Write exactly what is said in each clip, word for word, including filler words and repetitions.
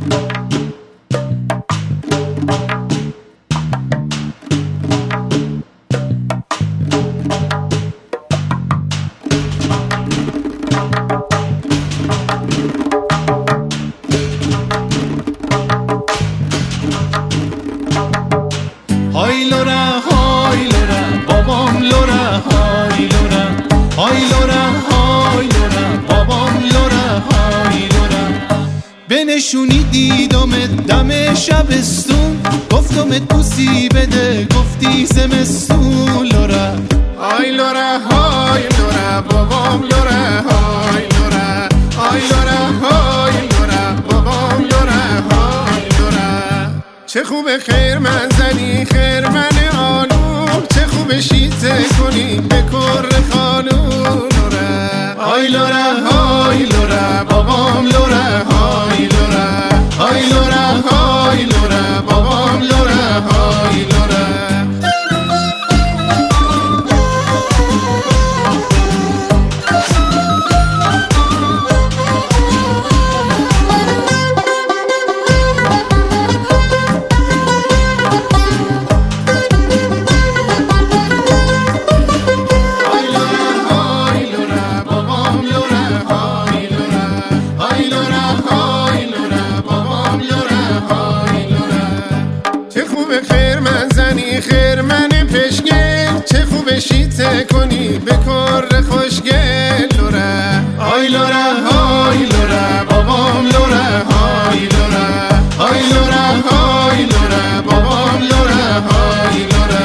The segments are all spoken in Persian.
های لورا های لورا بابام لورا های لورا های لورا های لورا بابام لورا های لورا بنشونی دیدم دم شبستون گفتم توسی بده گفتی زمستون لورا های لورا های لورا بابام لورا های لورا های لورا های لورا بابام لورا های لورا چه خوبه خیر من زنی خیر من آلو چه خوبه شیطه کنی به کر خانون لورا های لورا های لورا بابام لورا های لورا های لورا های لورا بابام لورا های لورا خیر من زنی خیر من پشگل چه خوبه شیطه کنی به کر خوشگل لورا های لورا های لورا بابام لورا های لورا های لورا های لورا بابام لورا های لورا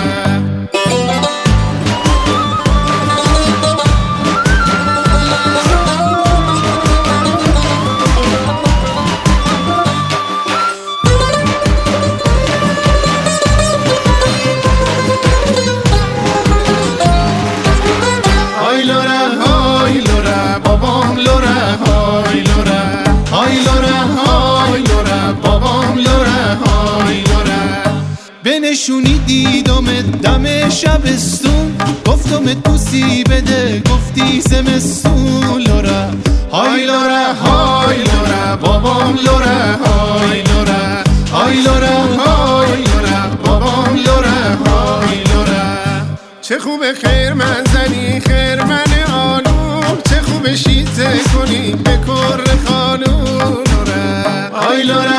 بنشونی دیدم دم شبستون گفتم توسی بده گفتی زمستون لورا های لورا های لورا بابام لورا های لورا های لورا های لورا بابام لورا های لورا چه خوبه خیر من زنی خیر من آلو چه خوبه شیطه کنی به کر خانون لورا های لورا